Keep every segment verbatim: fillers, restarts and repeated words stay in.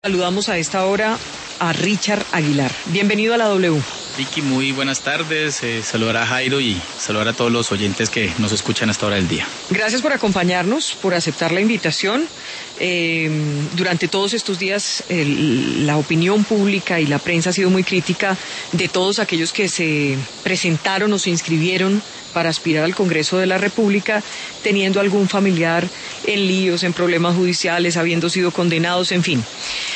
Saludamos a esta hora a Richard Aguilar. Bienvenido a la W. Vicky, muy buenas tardes. Eh, saludar a Jairo y saludar a todos los oyentes que nos escuchan a esta hora del día. Gracias por acompañarnos, por aceptar la invitación. Eh, durante todos estos días el, la opinión pública y la prensa ha sido muy crítica de todos aquellos que se presentaron o se inscribieron para aspirar al Congreso de la República, teniendo algún familiar en líos, en problemas judiciales, habiendo sido condenados, en fin.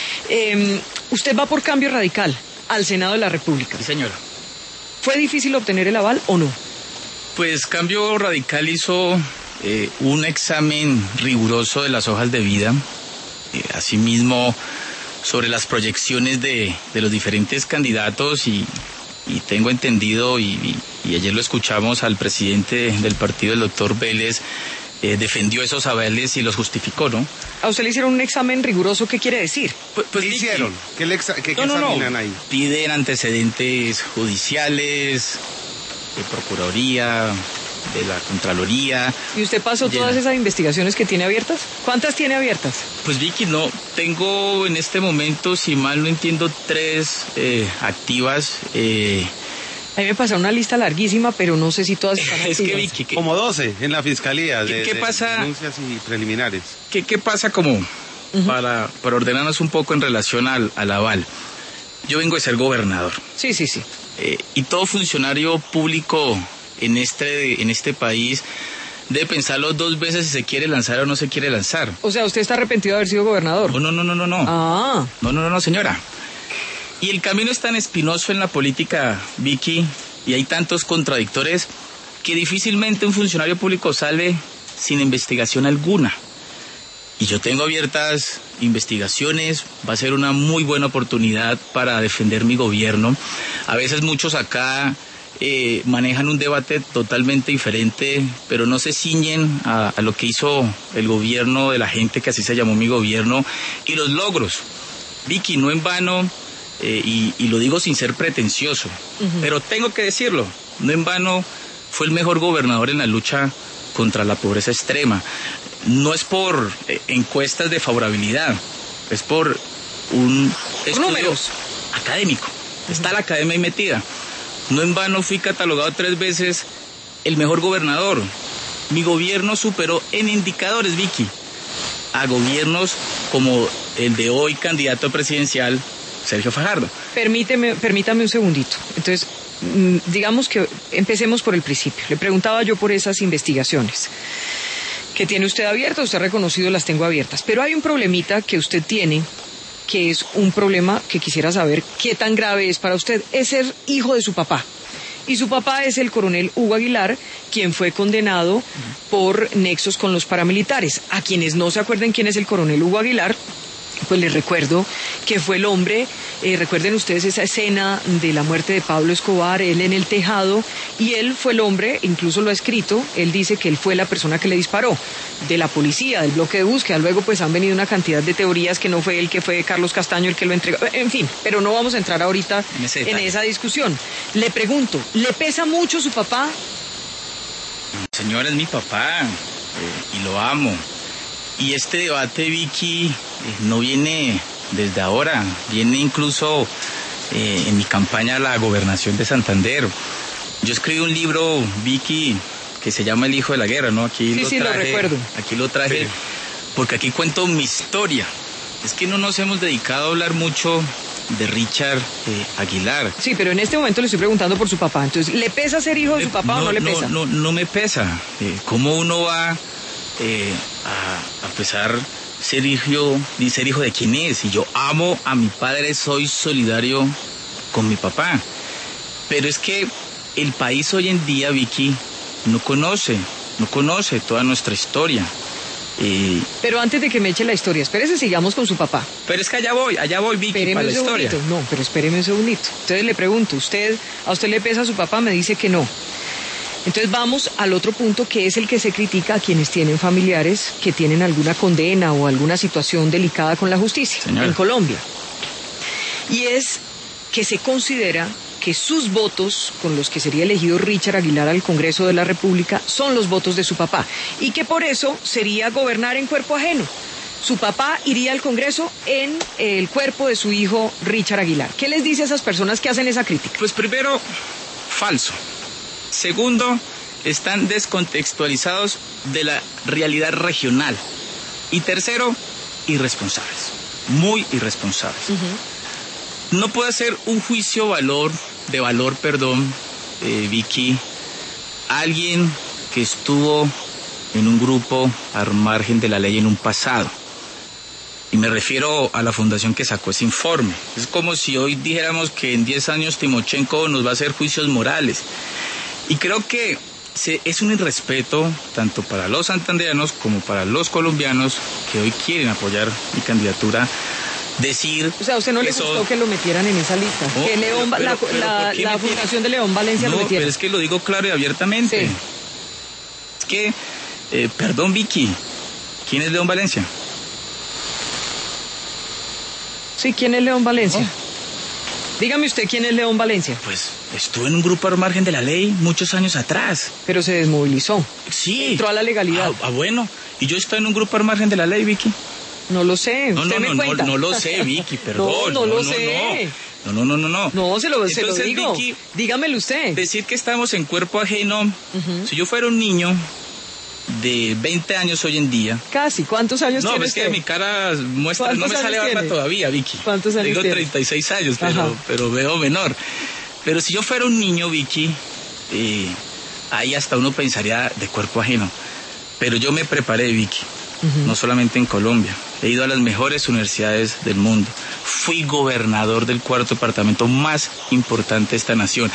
Eh, usted va por Cambio Radical al Senado de la República. Sí, señora. ¿Fue difícil obtener el aval o no? Pues Cambio Radical hizo eh, un examen riguroso de las hojas de vida, eh, asimismo sobre las proyecciones de, de los diferentes candidatos y, y tengo entendido, y, y, y ayer lo escuchamos al presidente del partido, el doctor Vélez, eh, defendió esos avales y los justificó, ¿no? ¿A usted le hicieron un examen riguroso? ¿Qué quiere decir? Pues, pues ¿Qué hicieron? ¿Qué, le exa qué, no, qué no, examinan no. ahí? Piden antecedentes judiciales, de Procuraduría, de la Contraloría. ¿Y usted pasó llena. todas esas investigaciones que tiene abiertas? ¿Cuántas tiene abiertas? Pues Vicky, no, tengo en este momento, si mal no entiendo, tres eh, activas. Eh, A mí me pasaron una lista larguísima, pero no sé si todas están activas. es que Vicky, ¿qué, Como doce en la fiscalía de, ¿Qué- qué de pasa? denuncias y preliminares. qué, qué pasa como Uh-huh. para, para ordenarnos un poco en relación al, al aval? Yo vengo de ser gobernador. Sí, sí, sí. Eh, y todo funcionario público en este, en este país debe pensarlo dos veces si se quiere lanzar o no se quiere lanzar. O sea, ¿usted está arrepentido de haber sido gobernador? No, no, no, no, no, no. Ah, No, no, no, no, señora. Y el camino es tan espinoso en la política, Vicky, y hay tantos contradictores que difícilmente un funcionario público sale sin investigación alguna. Y yo tengo abiertas investigaciones, va a ser una muy buena oportunidad para defender mi gobierno. A veces muchos acá eh, manejan un debate totalmente diferente, pero no se ciñen a, a lo que hizo el gobierno de la gente, que así se llamó mi gobierno, y los logros. Vicky, no en vano, eh, y, y lo digo sin ser pretencioso, uh-huh. pero tengo que decirlo, no en vano fue el mejor gobernador en la lucha contra la pobreza extrema. No es por eh, encuestas de favorabilidad, es por un estudio números. académico. Está la academia ahí metida. No en vano fui catalogado tres veces el mejor gobernador. Mi gobierno superó en indicadores, Vicky, a gobiernos como el de hoy candidato presidencial, Sergio Fajardo. Permíteme, permítame un segundito. Entonces, mm, digamos que empecemos por el principio. Le preguntaba yo por esas investigaciones que tiene usted abiertas, usted ha reconocido, las tengo abiertas. Pero hay un problemita que usted tiene, que es un problema que quisiera saber qué tan grave es para usted. Es ser hijo de su papá. Y su papá es el coronel Hugo Aguilar, quien fue condenado por nexos con los paramilitares. A quienes no se acuerden quién es el coronel Hugo Aguilar, pues les recuerdo que fue el hombre, eh, recuerden ustedes esa escena de la muerte de Pablo Escobar, él en el tejado, y él fue el hombre, incluso lo ha escrito, él dice que él fue la persona que le disparó, de la policía, del bloque de búsqueda. Luego pues han venido una cantidad de teorías que no fue él, que fue Carlos Castaño el que lo entregó, en fin, pero no vamos a entrar ahorita en, en esa discusión. Le pregunto, ¿le pesa mucho su papá? Señora, es mi papá, eh, y lo amo. Y este debate, Vicky, eh, no viene desde ahora, viene incluso eh, en mi campaña a la gobernación de Santander. Yo escribí un libro, Vicky, que se llama El hijo de la guerra, ¿no? Aquí Sí, lo sí, traje, lo recuerdo. Aquí lo traje, Sí. porque aquí cuento mi historia. Es que no nos hemos dedicado a hablar mucho de Richard eh, Aguilar. Sí, pero en este momento le estoy preguntando por su papá. Entonces, ¿le pesa ser hijo de su papá no, o no le no, pesa? No, no me pesa. Eh, ¿Cómo uno va eh, a, a pesar ser hijo, y ser hijo de quién es? Y yo amo a mi padre, soy solidario con mi papá. Pero es que el país hoy en día, Vicky, no conoce, no conoce toda nuestra historia. Eh, Pero antes de que me eche la historia, espérese, sigamos con su papá. pero es que allá voy, allá voy, Vicky, Espéreme para un la historia. segundito. No, pero espéreme un segundito. Entonces le pregunto, ¿usted, a usted le pesa a su papá? Me dice que no. Entonces vamos al otro punto, que es el que se critica a quienes tienen familiares que tienen alguna condena o alguna situación delicada con la justicia. Señora. En Colombia. Y es que se considera que sus votos, con los que sería elegido Richard Aguilar al Congreso de la República, son los votos de su papá, y que por eso sería gobernar en cuerpo ajeno. su papá iría al Congreso en el cuerpo de su hijo Richard Aguilar. ¿Qué les dice a esas personas que hacen esa crítica? Pues primero, falso. Segundo, están descontextualizados de la realidad regional. Y tercero, irresponsables, muy irresponsables. Uh-huh. No puede hacer un juicio valor, de valor, perdón, eh, Vicky, alguien que estuvo en un grupo al margen de la ley en un pasado. Y me refiero a la fundación que sacó ese informe. Es como si hoy dijéramos que en diez años Timochenko nos va a hacer juicios morales. Y creo que se, es un irrespeto tanto para los santandereanos como para los colombianos que hoy quieren apoyar mi candidatura. Decir... O sea, ¿a usted no le eso... gustó que lo metieran en esa lista? No, que León, pero, la, pero, la, la fundación de León Valencia no, lo metiera. Pero es que lo digo claro y abiertamente. Sí. Es que, eh, perdón Vicky, ¿quién es León Valencia? Sí, ¿quién es León Valencia? Oh. Dígame usted quién es León Valencia. Pues estuve en un grupo al margen de la ley muchos años atrás. Pero se desmovilizó. Sí. Entró a la legalidad. Ah, ah bueno. ¿Y yo estoy en un grupo al margen de la ley, Vicky? No lo sé. No, usted no, me no, cuenta. no, no lo sé, Vicky, perdón. No, no, no lo no, sé. No, no, no, no, no. No, se lo, Entonces, se lo digo. Vicky, dígamelo usted. Decir que estamos en cuerpo ajeno. Uh-huh. Si yo fuera un niño de veinte años hoy en día. Casi, ¿cuántos años no, tiene es usted? que mi cara muestra, no me sale barba todavía, Vicky. ¿Cuántos años Tengo tiene? treinta y seis años, pero, pero veo menor. Pero si yo fuera un niño, Vicky, eh, ahí hasta uno pensaría de cuerpo ajeno. Pero yo me preparé, Vicky, uh-huh. no solamente en Colombia. He ido a las mejores universidades del mundo. Fui gobernador del cuarto departamento más importante de esta nación.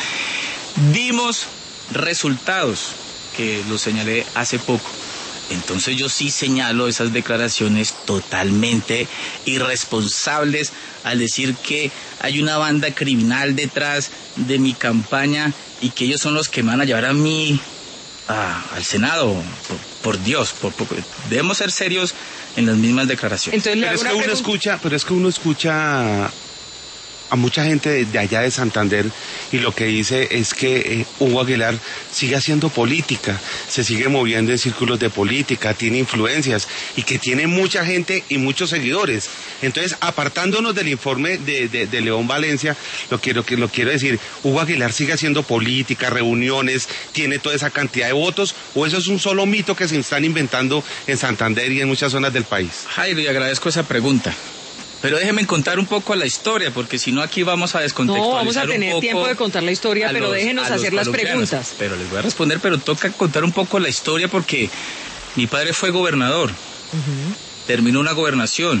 Dimos resultados que lo señalé hace poco. Entonces yo sí señalo esas declaraciones totalmente irresponsables al decir que hay una banda criminal detrás de mi campaña y que ellos son los que me van a llevar a mí a, al Senado. Por, por Dios, por, por, debemos ser serios en las mismas declaraciones. Entonces, pero es que uno pregunta... escucha, pero es que uno escucha a mucha gente de, de allá de Santander y lo que dice es que eh, Hugo Aguilar sigue haciendo política, se sigue moviendo en círculos de política, tiene influencias y que tiene mucha gente y muchos seguidores. Entonces, apartándonos del informe de, de, de León Valencia, lo quiero, que, lo quiero decir, Hugo Aguilar sigue haciendo política, reuniones, tiene toda esa cantidad de votos, o eso es un solo mito que se están inventando en Santander y en muchas zonas del país. Jairo, y agradezco esa pregunta. Pero déjenme contar un poco la historia, porque si no aquí vamos a descontextualizar. No, vamos a tener tiempo de contar la historia, pero los, déjenos hacer las preguntas. Pero les voy a responder, pero toca contar un poco la historia porque mi padre fue gobernador, uh-huh. terminó una gobernación.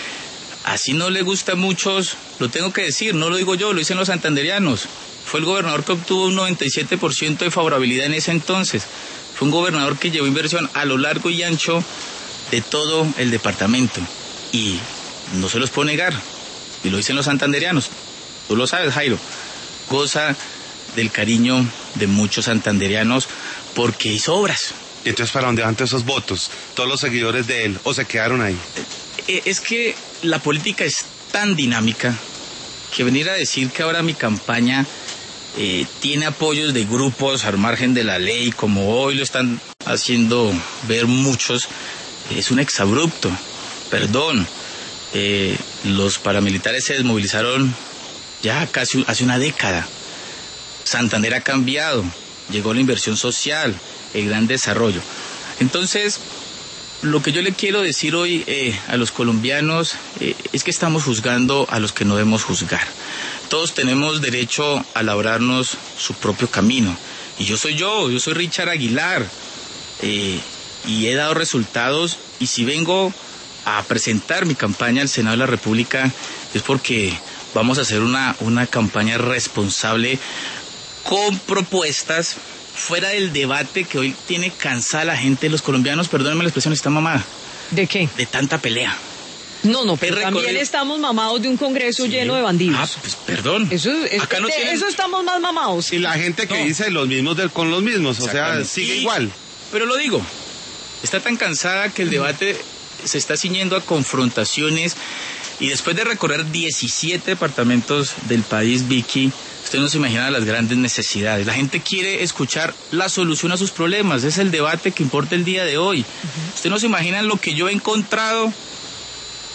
Así no le gusta a muchos, lo tengo que decir, no lo digo yo, lo dicen los santandereanos. Fue el gobernador que obtuvo un noventa y siete por ciento de favorabilidad en ese entonces. Fue un gobernador que llevó inversión a lo largo y ancho de todo el departamento. Y no se los puedo negar, y lo dicen los santandereanos, tú lo sabes, Jairo, goza del cariño de muchos santandereanos porque hizo obras. ¿Y entonces para dónde van todos esos votos? ¿Todos los seguidores de él o se quedaron ahí? Es que la política es tan dinámica que venir a decir que ahora mi campaña eh, tiene apoyos de grupos al margen de la ley, como hoy lo están haciendo ver muchos, es un exabrupto, perdón. Eh, los paramilitares se desmovilizaron ya casi hace una década. Santander ha cambiado, llegó la inversión social, el gran desarrollo. Entonces, lo que yo le quiero decir hoy eh, a los colombianos eh, es que estamos juzgando a los que no debemos juzgar. Todos tenemos derecho a labrarnos su propio camino. Y yo soy yo, yo soy Richard Aguilar. Eh, y he dado resultados, y si vengo a presentar mi campaña al Senado de la República es porque vamos a hacer una, una campaña responsable con propuestas fuera del debate que hoy tiene cansada la gente de los colombianos. Perdónenme la expresión, está mamada. ¿De qué? De tanta pelea. No, no, pero también recorrido... estamos mamados de un Congreso sí. lleno de bandidos. Ah, pues perdón. Eso, es, Acá no de, tienen... eso estamos más mamados. Y la gente que no. dice los mismos del, con los mismos, o sea, sigue y, igual. Pero lo digo, está tan cansada que el debate se está ciñendo a confrontaciones y después de recorrer diecisiete departamentos del país, Vicky, usted no se imagina las grandes necesidades. La gente quiere escuchar la solución a sus problemas, es el debate que importa el día de hoy. Uh-huh. Usted no se imagina lo que yo he encontrado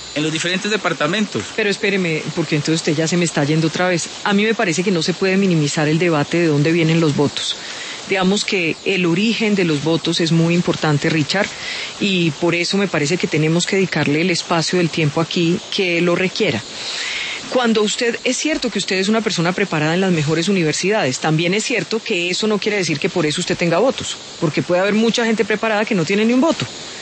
en los diferentes departamentos. Pero espéreme, porque entonces usted ya se me está yendo otra vez. A mí me parece que no se puede minimizar el debate de dónde vienen los votos. Digamos que el origen de los votos es muy importante, Richard, y por eso me parece que tenemos que dedicarle el espacio del tiempo aquí que lo requiera. Cuando usted, es cierto que usted es una persona preparada en las mejores universidades, también es cierto que eso no quiere decir que por eso usted tenga votos, porque puede haber mucha gente preparada que no tiene ni un voto.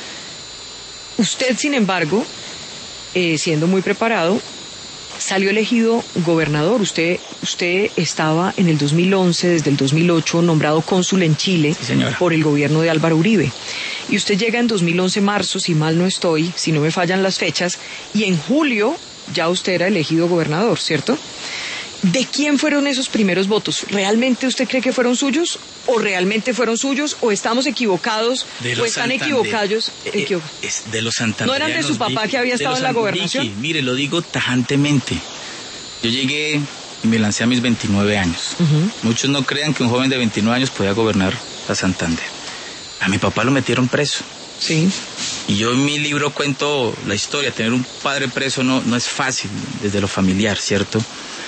Usted, sin embargo, eh, siendo muy preparado, salió elegido gobernador. Usted, usted estaba en el dos mil once, desde el dos mil ocho, nombrado cónsul en Chile, sí, por el gobierno de Álvaro Uribe. Y usted llega en dos mil once, marzo, si mal no estoy, si no me fallan las fechas, y en julio ya usted era elegido gobernador, ¿cierto? ¿De quién fueron esos primeros votos? ¿Realmente usted cree que fueron suyos? ¿O realmente fueron suyos? ¿O estamos equivocados? De ¿O están equivocados? Eh, Equivo es de los santanderianos. ¿No eran de su papá Vicky, que había estado en la gobernación? Vicky, mire, lo digo tajantemente. Yo llegué y me lancé a mis veintinueve años. Uh-huh. Muchos no crean que un joven de veintinueve años podía gobernar a Santander. A mi papá lo metieron preso. Sí. Y yo en mi libro cuento la historia. Tener un padre preso no, no es fácil desde lo familiar, ¿cierto?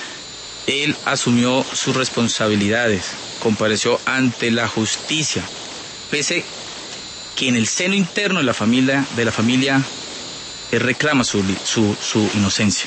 Él asumió sus responsabilidades, compareció ante la justicia, pese que en el seno interno de la familia, de la familia él reclama su, su, su inocencia.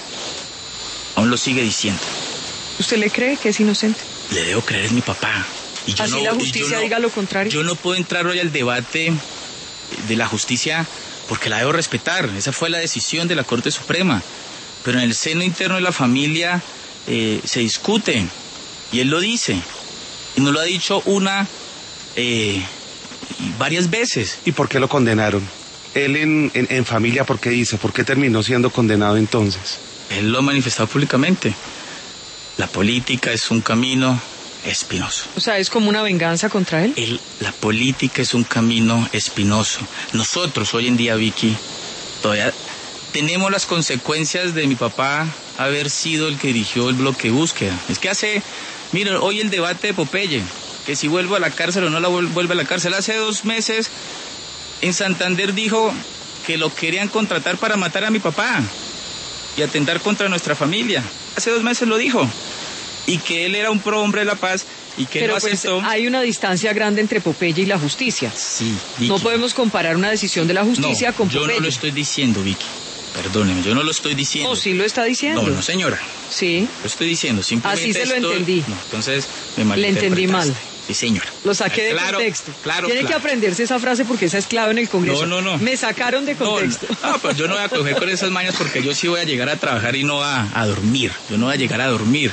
Aún lo sigue diciendo. ¿Usted le cree que es inocente? Le debo creer, es mi papá. Y yo Así no, la justicia no, diga lo contrario. Yo no puedo entrar hoy al debate de la justicia porque la debo respetar. Esa fue la decisión de la Corte Suprema. Pero en el seno interno de la familia eh, se discute. Y él lo dice. Y nos lo ha dicho una, eh, varias veces. ¿Y por qué lo condenaron? Él en, en, en familia, ¿por qué dice? ¿Por qué terminó siendo condenado entonces? Él lo ha manifestado públicamente. La política es un camino espinoso. O sea, ¿es como una venganza contra él? él? La política es un camino espinoso. Nosotros hoy en día, Vicky, todavía tenemos las consecuencias de mi papá haber sido el que dirigió el bloque de búsqueda. Es que hace, miren, hoy el debate de Popeye, que si vuelvo a la cárcel o no la vuelve a la cárcel. Hace dos meses en Santander dijo que lo querían contratar para matar a mi papá y atentar contra nuestra familia. Hace dos meses lo dijo. Y que él era un pro hombre de la paz y que Pero no pues aceptó. Hay una distancia grande entre Popeye y la justicia. Sí, Vicky. No podemos comparar una decisión de la justicia no, con Popeye. Yo no lo estoy diciendo, Vicky. Perdóneme, yo no lo estoy diciendo. No, sí lo está diciendo. No, no, señora. Sí. Lo estoy diciendo, simplemente Así se lo estoy... entendí. No, entonces me Le entendí mal. Sí, señora. Lo saqué de claro, contexto. Claro, Tiene claro. que aprenderse esa frase porque esa es clave en el Congreso. No, no, no. Me sacaron de contexto. No, no, pues yo no voy a coger con esas mañas porque yo sí voy a llegar a trabajar y no a, a dormir. Yo no voy a llegar a dormir.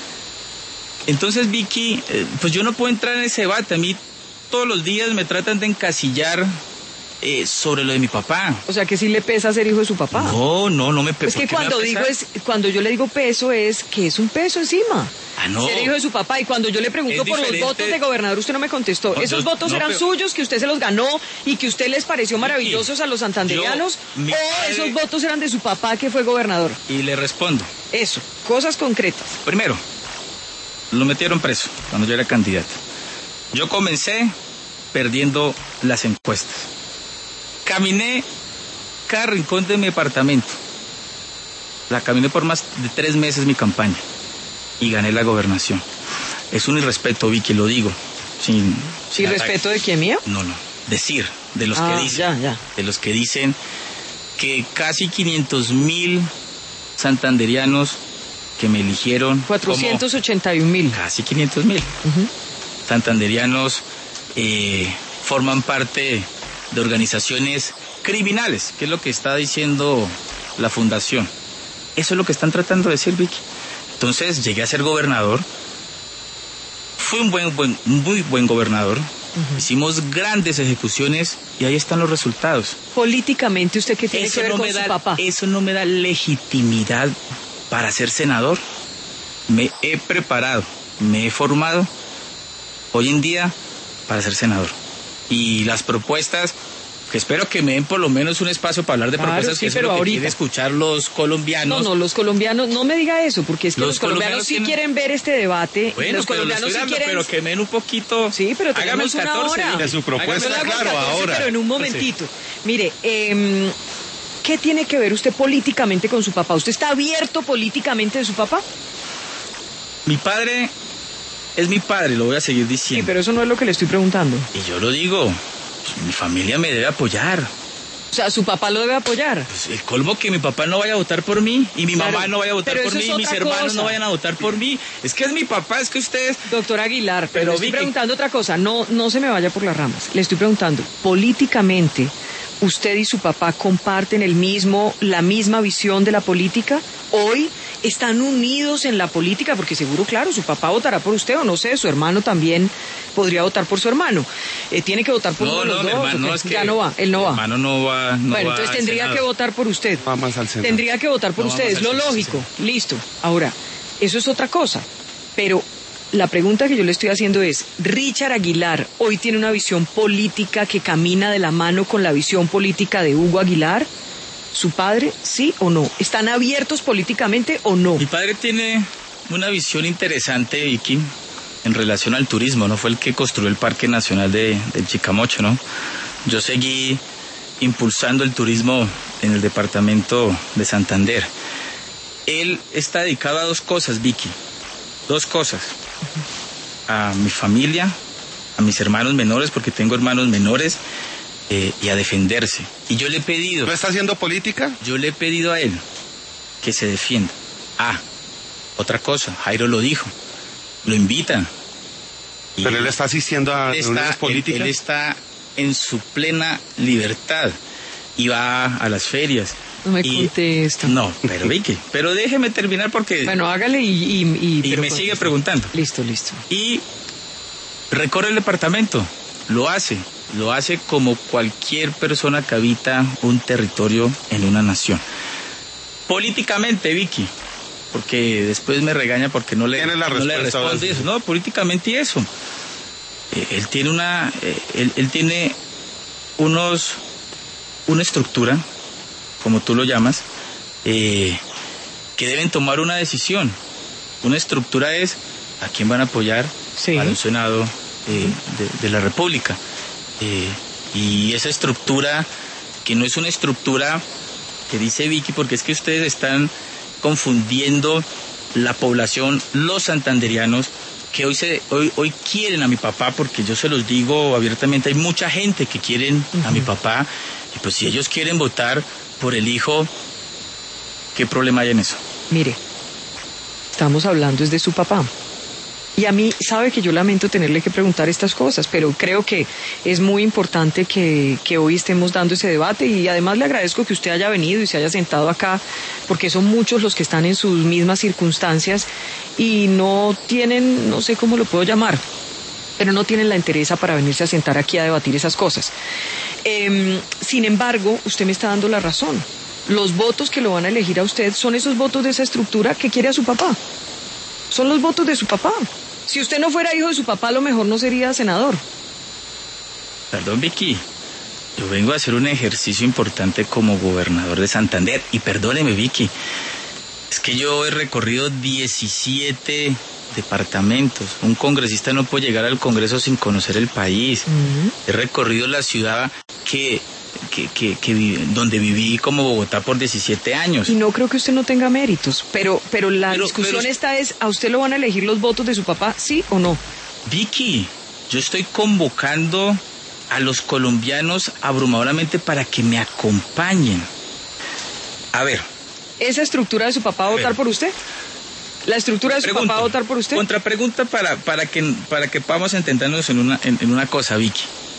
Entonces, Vicky, eh, pues yo no puedo entrar en ese debate. A mí todos los días me tratan de encasillar eh, sobre lo de mi papá. O sea, que sí le pesa ser hijo de su papá. No, no, no me pesa. Es que cuando digo es, cuando yo le digo peso es que es un peso encima. Ah, no. Ser hijo de su papá. Y cuando yo le pregunto por los votos de gobernador, usted no me contestó. No, ¿Esos yo, votos no, eran pero... suyos, que usted se los ganó y que usted les pareció maravillosos a los santanderianos? Yo, mi ¿O padre... esos votos eran de su papá que fue gobernador? Y le respondo. Eso, cosas concretas. Primero, lo metieron preso cuando yo era candidato. Yo comencé perdiendo las encuestas. Caminé cada rincón de mi apartamento. La caminé por más de tres meses mi campaña y gané la gobernación. Es un irrespeto, Vicky, lo digo. Sin, ¿Sí, respeto de quién, mío? No, no. Decir, de los ah, que dicen. Ya, ya. De los que dicen que casi quinientos mil santanderianos que me eligieron. cuatrocientos ochenta y un mil. Casi quinientos mil. Uh-huh. Santanderianos eh, forman parte de organizaciones criminales, que es lo que está diciendo la fundación. Eso es lo que están tratando de decir, Vicky. Entonces llegué a ser gobernador. Fui un buen, buen muy buen gobernador. Uh-huh. Hicimos grandes ejecuciones y ahí están los resultados. Políticamente, ¿usted qué tiene eso que ver no con me su da, papá? Eso no me da legitimidad para ser senador. Me he preparado, me he formado hoy en día para ser senador. Y las propuestas, que espero que me den por lo menos un espacio para hablar de claro, propuestas, sí, que es pero lo que ahorita quieren escuchar los colombianos. No, no, los colombianos, no me diga eso, porque es que los, los colombianos, colombianos sí tienen... quieren ver este debate. Bueno, los colombianos pero, sí quieren... pero que me den un poquito. Sí, pero tenemos una hora. De su propuesta, claro, catorce, ahora. Pero en un momentito. Sí. Mire, eh, ¿qué tiene que ver usted políticamente con su papá? ¿Usted está abierto políticamente de su papá? Mi padre es mi padre, lo voy a seguir diciendo. Sí, pero eso no es lo que le estoy preguntando. Y yo lo digo, pues, mi familia me debe apoyar. O sea, su papá lo debe apoyar. Pues el colmo que mi papá no vaya a votar por mí y mi Claro, mamá no vaya a votar pero por eso mí es y mis otra hermanos cosa. no vayan a votar por mí. Es que es mi papá, es que ustedes... Doctor Aguilar, pero, Pero, le estoy Vicky- preguntando otra cosa. No, no se me vaya por las ramas. Le estoy preguntando, políticamente, ¿usted y su papá comparten el mismo, la misma visión de la política? ¿Hoy están unidos en la política? Porque seguro, claro, su papá votará por usted o no sé, su hermano también podría votar por su hermano. Eh, ¿Tiene que votar por No, uno de no, los mi dos? hermano ¿O qué? no es que... Ya no va, él no mi va. hermano no va, no Bueno, va entonces al tendría Senado. que votar por usted. Va más al Senado. Tendría que votar por No, usted, vamos es lo al Senado, lógico. sí, Listo. Ahora, eso es otra cosa. Pero la pregunta que yo le estoy haciendo es, ¿Richard Aguilar hoy tiene una visión política que camina de la mano con la visión política de Hugo Aguilar? ¿Su padre, sí o no? ¿Están abiertos políticamente o no? Mi padre tiene una visión interesante, Vicky, en relación al turismo, ¿no? Fue el que construyó el Parque Nacional de, del Chicamocha, ¿no? Yo seguí impulsando el turismo en el departamento de Santander. Él está dedicado a dos cosas, Vicky. Dos cosas. A mi familia, a mis hermanos menores, porque tengo hermanos menores, eh, y a defenderse. Y yo le he pedido... ¿No está haciendo política? Yo le he pedido a él que se defienda. Ah, otra cosa, Jairo lo dijo, lo invitan. Y Pero él está asistiendo a él reuniones está, políticas. él, él está en su plena libertad y va a las ferias. No me y, contesta. No, pero Vicky, pero déjeme terminar porque... Bueno, hágale y... Y, y, y pero me conteste. sigue preguntando. Listo, listo. Y recorre el departamento, lo hace, lo hace como cualquier persona que habita un territorio en una nación. Políticamente, Vicky, porque después me regaña porque no le, Tiene la no le respuesta, respondo ahora sí. eso. No, políticamente y eso. Eh, él tiene una, eh, él, él tiene unos, una estructura, como tú lo llamas, eh, que deben tomar una decisión. Una estructura es a quién van a apoyar Sí. para un Senado eh, de, de la República. Eh, y esa estructura, que no es una estructura que dice Vicky, porque es que ustedes están confundiendo la población, los santanderianos, que hoy, se, hoy, hoy quieren a mi papá, porque yo se los digo abiertamente, hay mucha gente que quieren a mi papá, y pues si ellos quieren votar por el hijo, ¿qué problema hay en eso? Mire, estamos hablando es de su papá. Y a mí, sabe que yo lamento tenerle que preguntar estas cosas, pero creo que es muy importante que, que hoy estemos dando ese debate y además le agradezco que usted haya venido y se haya sentado acá, porque son muchos los que están en sus mismas circunstancias y no tienen, no sé cómo lo puedo llamar, pero no tienen la entereza para venirse a sentar aquí a debatir esas cosas. Eh, sin embargo, usted me está dando la razón. Los votos que lo van a elegir a usted son esos votos de esa estructura que quiere a su papá. Son los votos de su papá. Si usted no fuera hijo de su papá, a lo mejor no sería senador. Perdón, Vicky, yo vengo a hacer un ejercicio importante como gobernador de Santander. Y perdóneme, Vicky, es que yo he recorrido diecisiete departamentos. Un congresista no puede llegar al Congreso sin conocer el país. Uh-huh. He recorrido la ciudad que, que, que, que vi- donde viví como Bogotá por diecisiete años. Y no creo que usted no tenga méritos, pero, pero la Pero- discusión pero- esta es, ¿a usted lo van a elegir los votos de su papá, sí o no? Vicky, yo estoy convocando a los colombianos abrumadoramente para que me acompañen. A ver, ¿Esa estructura de su papá va a A ver. votar por usted? ¿La estructura de su pregunta, papá va a votar por usted? Contrapregunta para, para, que, para que podamos entendernos en una, en, en una cosa, Vicky.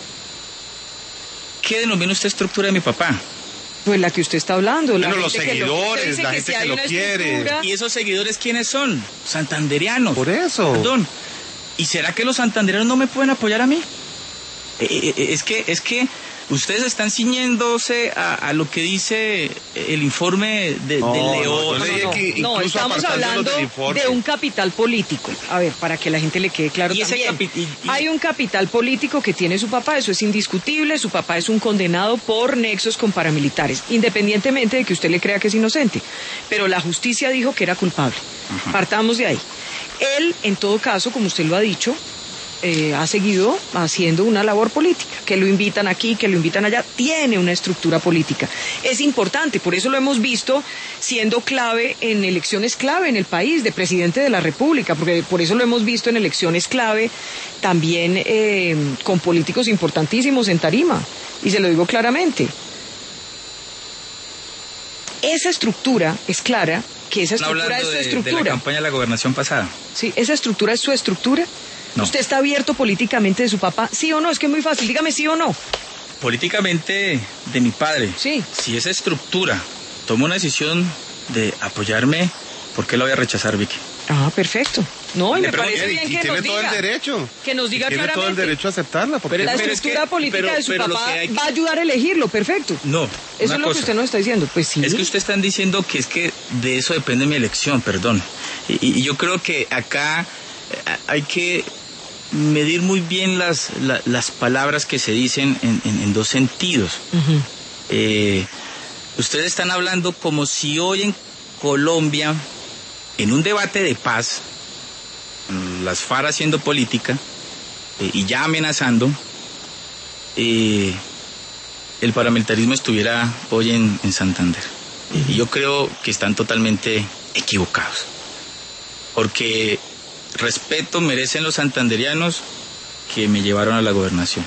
¿Qué denomina usted estructura de mi papá? Pues la que usted está hablando. La Bueno, los gente que lo- seguidores, usted dice la que gente si que hay lo una quiere. estructura- ¿Y esos seguidores quiénes son? Santanderianos. Por eso. Perdón. ¿Y será que los santanderianos no me pueden apoyar a mí? Eh, eh, eh, es que, es que ustedes están ciñéndose a, a lo que dice el informe de, No, de no, León. yo leí No, que no, incluso estamos apartándolos hablando del informe. de un capital político. A ver, para que la gente le quede claro Y ese también. capi- y- y- Hay un capital político que tiene su papá, eso es indiscutible. Su papá es un condenado por nexos con paramilitares, independientemente de que usted le crea que es inocente. Pero la justicia dijo que era culpable. Partamos de ahí. Él, en todo caso, como usted lo ha dicho, eh, ha seguido haciendo una labor política, que lo invitan aquí, que lo invitan allá, tiene una estructura política. Es importante, por eso lo hemos visto siendo clave en elecciones clave en el país, de presidente de la República, porque por eso lo hemos visto en elecciones clave también eh, con políticos importantísimos en tarima, y se lo digo claramente. Esa estructura es clara, que esa estructura es su de, estructura. de la campaña de la gobernación pasada. Sí, esa estructura es su estructura. No. ¿Usted está abierto políticamente de su papá? ¿Sí o no? Es que es muy fácil, dígame sí o no. Políticamente de mi padre. Sí. Si esa estructura toma una decisión de apoyarme, ¿por qué la voy a rechazar, Vicky? Ah, perfecto. No, y Le me pregunto, parece Y bien que tiene nos todo diga. el derecho. Que nos diga Y tiene claramente. todo el derecho a aceptarla. Porque Pero- La pero es estructura que- política pero- de su pero lo papá que hay que- va a ayudar a elegirlo, perfecto. No, Eso una es lo cosa. que usted nos está diciendo. Pues sí. Es que ustedes están diciendo que es que de eso depende mi elección, perdón. Y, y yo creo que acá eh, hay que medir muy bien las, la- las palabras que se dicen en, en- en dos sentidos. Ujú. Eh, ustedes están hablando como si hoy en Colombia, en un debate de paz, las FARC haciendo política eh, y ya amenazando, eh, el paramilitarismo estuviera hoy en, en Santander. Uh-huh. Y yo creo que están totalmente equivocados. Porque respeto merecen los santanderianos que me llevaron a la gobernación.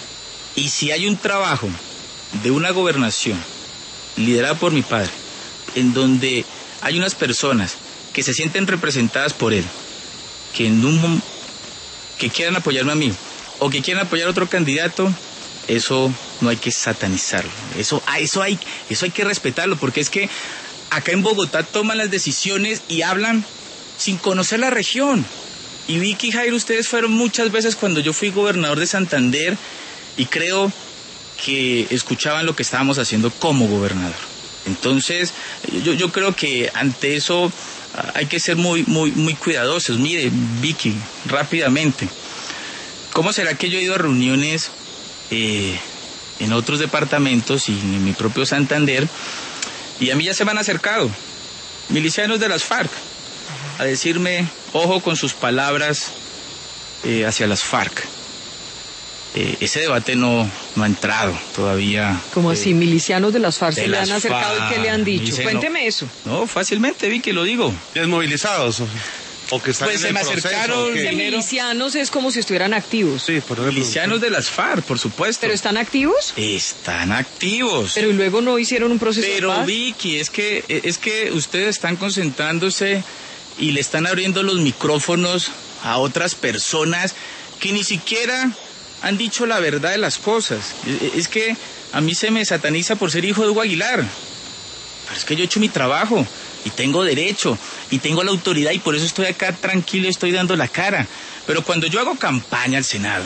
Y si hay un trabajo de una gobernación liderada por mi padre, en donde hay unas personas que se sienten representadas por él, que en un que quieran apoyarme a mí o que quieran apoyar a otro candidato, eso no hay que satanizarlo. Eso, eso hay, eso hay que respetarlo, porque es que acá en Bogotá toman las decisiones y hablan sin conocer la región. Y Vicky y Jairo, ustedes fueron muchas veces cuando yo fui gobernador de Santander y creo que escuchaban lo que estábamos haciendo como gobernador. Entonces, yo, yo creo que ante eso hay que ser muy, muy, muy cuidadosos. Mire, Vicky, rápidamente, ¿cómo será que yo he ido a reuniones eh, en otros departamentos y en mi propio Santander, y a mí ya se me han acercado milicianos de las FARC a decirme, ojo con sus palabras eh, hacia las FARC? Eh, ese debate no, no ha entrado todavía. Como eh, así, milicianos de las FARC de se le las han acercado FARC, y qué le han dicho. dicen, Cuénteme no, eso. No, fácilmente, Vicky, lo digo. Desmovilizados. O, o que están Pues en se el me proceso, acercaron, ¿o qué? Que Primero- milicianos es como si estuvieran activos. Sí, por ejemplo. Milicianos de las FARC, por supuesto. ¿Pero están activos? Están activos. Pero y luego no hicieron un proceso de Pero paz. Vicky, es que, es que ustedes están concentrándose y le están abriendo los micrófonos a otras personas que ni siquiera han dicho la verdad de las cosas. Es que a mí se me sataniza por ser hijo de Hugo Aguilar. Pero es que yo he hecho mi trabajo y tengo derecho y tengo la autoridad y por eso estoy acá tranquilo y estoy dando la cara. Pero cuando yo hago campaña al Senado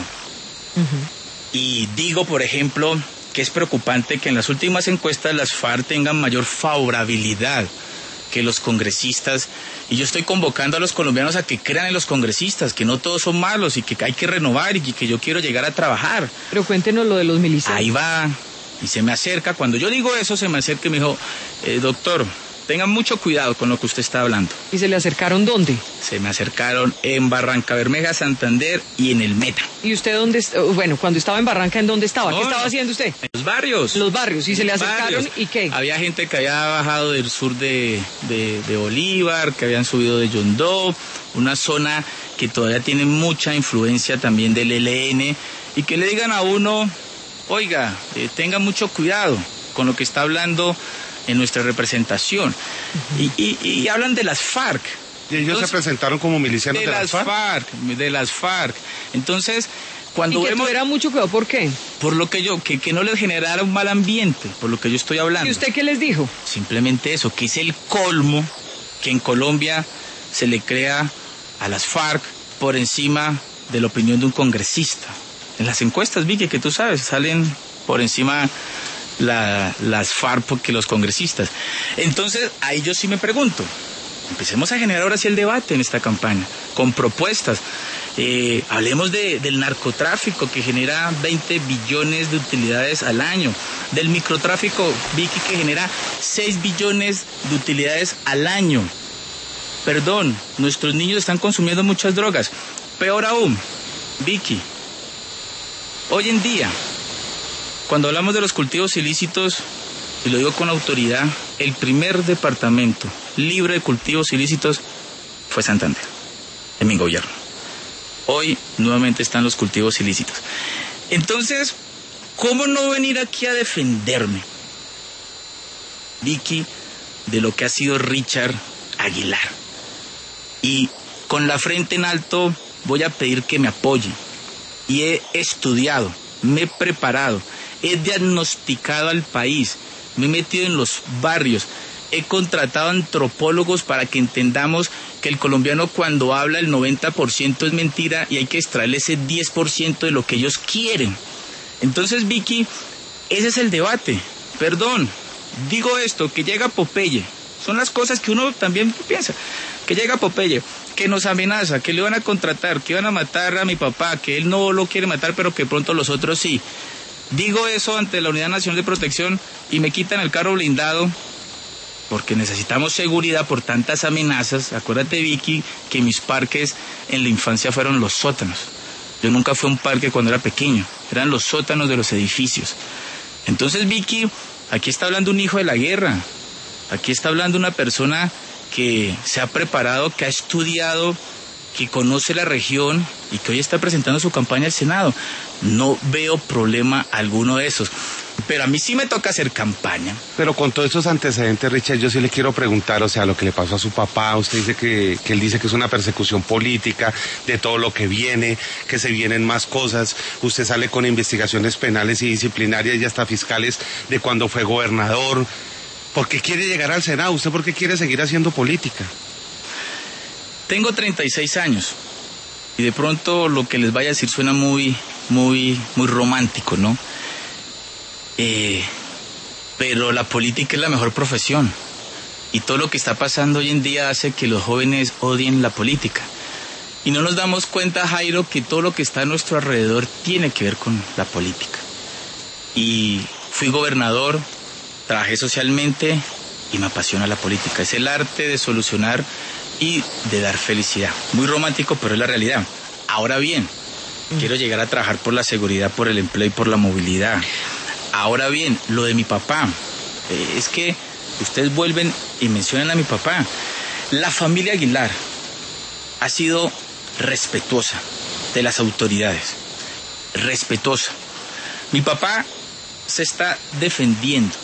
Ujú. y digo, por ejemplo, que es preocupante que en las últimas encuestas las FARC tengan mayor favorabilidad que los congresistas, y yo estoy convocando a los colombianos a que crean en los congresistas, que no todos son malos y que hay que renovar y que yo quiero llegar a trabajar. Pero cuéntenos lo de los milicianos. Ahí va, y se me acerca, cuando yo digo eso, se me acerca y me dijo, eh, doctor, tenga mucho cuidado con lo que usted está hablando. ¿Y se le acercaron dónde? Se me acercaron en Barranca Bermeja, Santander y en el Meta. ¿Y usted dónde? est- Bueno, cuando estaba en Barranca, ¿en dónde estaba? No, ¿Qué estaba no. haciendo usted? En los barrios. En los barrios. ¿Y se le Los acercaron barrios. y qué? Había gente que había bajado del sur de, de, de Bolívar, que habían subido de Yondó, una zona que todavía tiene mucha influencia también del E L N, y que le digan a uno, oiga, eh, tenga mucho cuidado con lo que está hablando en nuestra representación. Uh-huh. y, y, y hablan de las FARC. Y ellos Entonces, se presentaron como milicianos de, de, las las FARC. FARC, de las FARC. Entonces, cuando Y que vemos, tuviera mucho cuidado, ¿por qué? por lo que yo, que, que no les generara un mal ambiente, por lo que yo estoy hablando. ¿Y usted qué les dijo? Simplemente eso, que es el colmo que en Colombia se le crea a las FARC por encima de la opinión de un congresista. En las encuestas, Vicky, que tú sabes, salen por encima la, las FARC que los congresistas. Entonces, ahí yo sí me pregunto, empecemos a generar ahora sí el debate en esta campaña, con propuestas. Eh, hablemos de, del narcotráfico, que genera veinte billones de utilidades al año, del microtráfico, Vicky, que genera seis billones de utilidades al año. Perdón, nuestros niños están consumiendo muchas drogas. Peor aún, Vicky, hoy en día, cuando hablamos de los cultivos ilícitos, y lo digo con autoridad, el primer departamento libre de cultivos ilícitos fue Santander, en mi gobierno. Hoy nuevamente están los cultivos ilícitos. Entonces, ¿cómo no venir aquí a defenderme, Vicky, de lo que ha sido Richard Aguilar? Y con la frente en alto voy a pedir que me apoyen. Y he estudiado, me he preparado, he diagnosticado al país, me he metido en los barrios, he contratado antropólogos para que entendamos que el colombiano cuando habla el noventa por ciento es mentira y hay que extraerle ese diez por ciento de lo que ellos quieren. Entonces, Vicky, ese es el debate. Perdón, digo esto, que llega Popeye. Son las cosas que uno también piensa. Que llega Popeye, que nos amenaza, que le van a contratar, que van a matar a mi papá, que él no lo quiere matar, pero que pronto los otros sí. Digo eso ante la Unidad Nacional de Protección y me quitan el carro blindado porque necesitamos seguridad por tantas amenazas. Acuérdate, Vicky, que mis parques en la infancia fueron los sótanos. Yo nunca fui a un parque cuando era pequeño, eran los sótanos de los edificios. Entonces, Vicky, aquí está hablando un hijo de la guerra, aquí está hablando una persona que se ha preparado, que ha estudiado, que conoce la región y que hoy está presentando su campaña al Senado. No veo problema alguno de esos. Pero a mí sí me toca hacer campaña. Pero con todos esos antecedentes, Richard, yo sí le quiero preguntar, o sea, lo que le pasó a su papá, usted dice que, que él dice que es una persecución política de todo lo que viene, que se vienen más cosas, usted sale con investigaciones penales y disciplinarias y hasta fiscales de cuando fue gobernador. ¿Por qué quiere llegar al Senado? ¿Usted por qué quiere seguir haciendo política? Tengo treinta y seis años y de pronto lo que les vaya a decir suena muy, muy, muy romántico, ¿no? Eh, pero la política es la mejor profesión y todo lo que está pasando hoy en día hace que los jóvenes odien la política y no nos damos cuenta, Jairo, que todo lo que está a nuestro alrededor tiene que ver con la política. Y fui gobernador, trabajé socialmente y me apasiona la política. Es el arte de solucionar y de dar felicidad. Muy romántico, pero es la realidad. Ahora bien, mm. quiero llegar a trabajar por la seguridad, por el empleo y por la movilidad. Ahora bien, lo de mi papá, eh, es que ustedes vuelven y mencionan a mi papá. La familia Aguilar ha sido respetuosa de las autoridades, respetuosa. Mi papá se está defendiendo,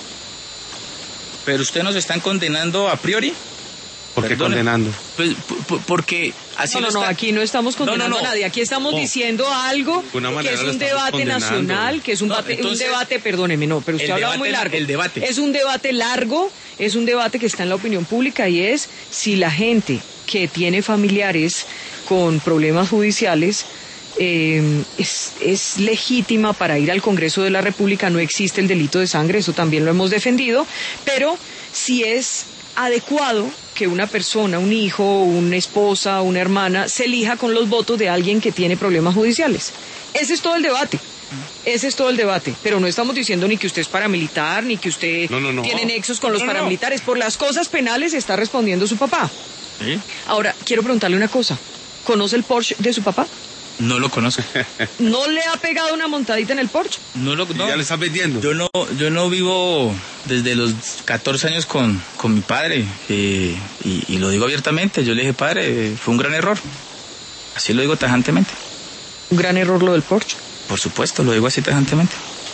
pero ustedes nos están condenando a priori. ¿Por qué condenando? Pues, porque así no, no, no, está... aquí no estamos condenando no, no, no. a nadie. Aquí estamos oh. diciendo algo que es un debate nacional, que es un, no, bate, entonces, un debate, perdóneme, no, pero usted ha hablado muy largo. El debate. Es un debate largo, es un debate que está en la opinión pública y es si la gente que tiene familiares con problemas judiciales eh, es, es legítima para ir al Congreso de la República. No existe el delito de sangre, eso también lo hemos defendido, pero si es adecuado que una persona, un hijo, una esposa, una hermana, se elija con los votos de alguien que tiene problemas judiciales. Ese es todo el debate. Ese es todo el debate. Pero no estamos diciendo ni que usted es paramilitar, ni que usted no, no, no. tiene nexos con los no, no. paramilitares. Por las cosas penales está respondiendo su papá. ¿Sí? Ahora, quiero preguntarle una cosa. ¿Conoce el Porsche de su papá? No lo conozco. ¿No le ha pegado una montadita en el Porsche? No lo no. ¿Ya le está vendiendo? Yo no, yo no vivo desde los catorce años con, con mi padre. Eh, y, y lo digo abiertamente. Yo le dije, padre, fue un gran error. Así lo digo tajantemente. ¿Un gran error lo del Porsche? Por supuesto, lo digo así tajantemente.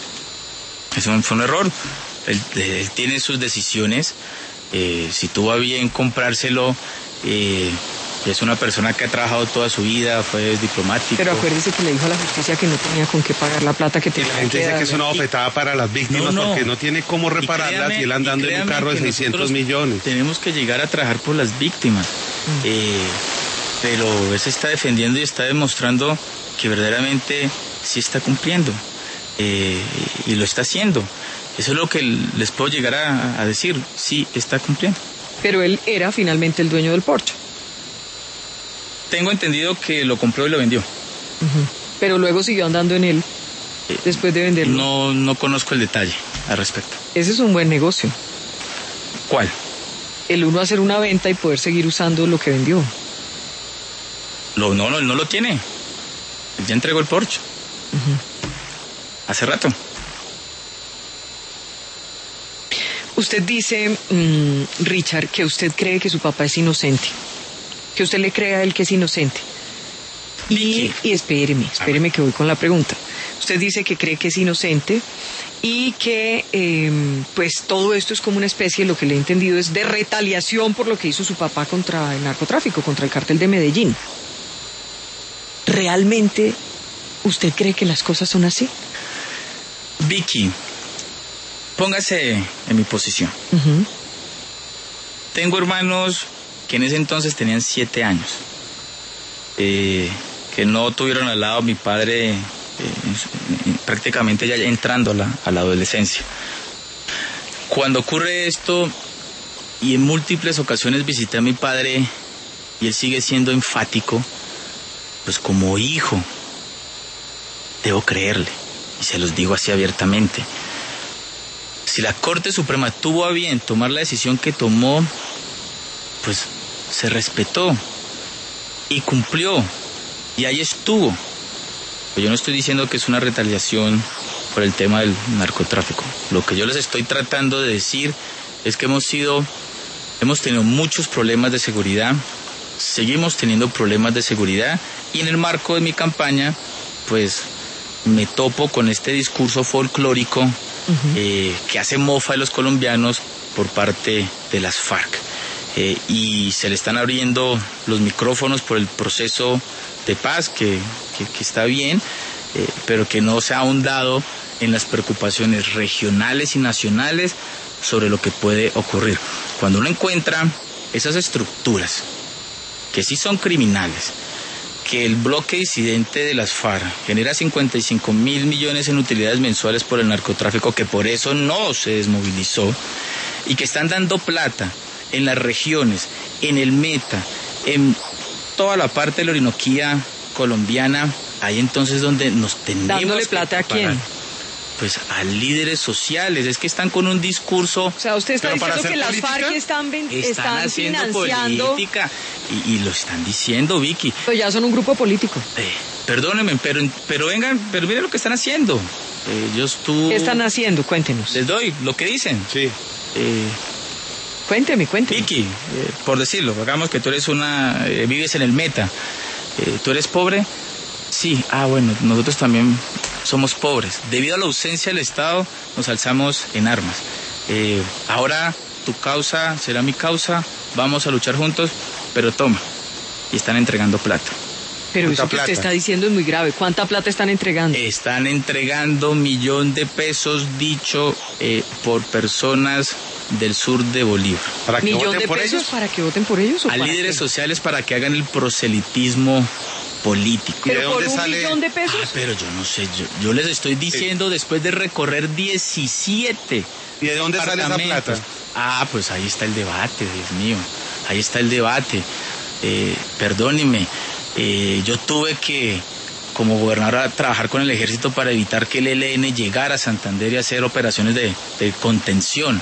Eso fue un error. Él, él tiene sus decisiones. Eh, si tuvo a bien comprárselo... Eh, Es una persona que ha trabajado toda su vida, fue diplomático. Pero acuérdese que le dijo a la justicia que no tenía con qué pagar la plata que tenía. La gente dice que es una bofetada para las víctimas no, no. porque no tiene cómo repararlas y, créame, y él andando y en un carro de seiscientos millones. Tenemos que llegar a trabajar por las víctimas. Mm. Eh, pero él se está defendiendo y está demostrando que verdaderamente sí está cumpliendo. Eh, y lo está haciendo. Eso es lo que les puedo llegar a, a decir. Sí, está cumpliendo. Pero él era finalmente el dueño del Porsche. Tengo entendido que lo compró y lo vendió. Uh-huh. Pero luego siguió andando en él eh, después de venderlo. No, no conozco el detalle al respecto. Ese es un buen negocio. ¿Cuál? El uno hacer una venta y poder seguir usando lo que vendió. Lo, no, no, no lo tiene. Ya entregó el Porsche. Uh-huh. Hace rato. Usted dice, mmm, Richard, que usted cree que su papá es inocente. Que usted le cree a él que es inocente. Y, y espéreme, espéreme que voy con la pregunta. Usted dice que cree que es inocente y que eh, pues todo esto es como una especie, lo que le he entendido es de retaliación por lo que hizo su papá contra el narcotráfico, contra el cártel de Medellín. ¿Realmente usted cree que las cosas son así? Vicky, póngase en mi posición. Uh-huh. Tengo hermanos que en ese entonces tenían siete años, eh, que no tuvieron al lado a mi padre eh, prácticamente ya entrando a la, a la adolescencia. Cuando ocurre esto, y en múltiples ocasiones visité a mi padre, y él sigue siendo enfático, pues como hijo, debo creerle, y se los digo así abiertamente. Si la Corte Suprema tuvo a bien tomar la decisión que tomó, pues se respetó y cumplió, y ahí estuvo. Pues yo no estoy diciendo que es una retaliación por el tema del narcotráfico. Lo que yo les estoy tratando de decir es que hemos sido, hemos tenido muchos problemas de seguridad, seguimos teniendo problemas de seguridad, y en el marco de mi campaña, pues me topo con este discurso folclórico uh-huh. eh, que hace mofa de los colombianos por parte de las FARC. Eh, y se le están abriendo los micrófonos por el proceso de paz, que, que, que está bien, eh, pero que no se ha ahondado en las preocupaciones regionales y nacionales sobre lo que puede ocurrir. Cuando uno encuentra esas estructuras, que sí son criminales, que el bloque disidente de las FARC genera cincuenta y cinco mil millones en utilidades mensuales por el narcotráfico, que por eso no se desmovilizó, y que están dando plata en las regiones, en el Meta, en toda la parte de la Orinoquía colombiana, ahí entonces donde nos tenemos ¿dándole que plata preparar. a quién? Pues a líderes sociales, es que están con un discurso. O sea, usted está diciendo que las política, FARC están, ven, están, están haciendo financiando... política, y, y lo están diciendo, Vicky. Pues ya son un grupo político. Eh, perdónenme, pero, pero vengan, pero miren lo que están haciendo. Eh, yo estuve... ¿Qué están haciendo? Cuéntenos. Les doy lo que dicen. Sí. Eh, Cuénteme, cuénteme. Vicky, eh, por decirlo, hagamos que tú eres una, eh, vives en el Meta, eh, ¿tú eres pobre? Sí, ah bueno, nosotros también somos pobres. Debido a la ausencia del Estado, nos alzamos en armas. Eh, ahora tu causa será mi causa, vamos a luchar juntos, pero toma, y están entregando plata. Pero eso que usted está diciendo es muy grave. ¿Cuánta plata están entregando? Están entregando millón de pesos, dicho eh, por personas del sur de Bolívar. ¿Para que ¿Millón voten de por pesos ellos? para que voten por ellos? ¿O A para líderes qué? sociales para que hagan el proselitismo político. ¿Pero ¿Y de por dónde un sale? millón de pesos? Ah, pero yo no sé, yo, yo les estoy diciendo después de recorrer diecisiete ¿Y de dónde sale esa departamentos. plata? Ah, pues ahí está el debate, Dios mío, ahí está el debate. Eh, perdónenme, eh, yo tuve que, como gobernador, a trabajar con el ejército para evitar que el E L N llegara a Santander y hacer operaciones de, de contención.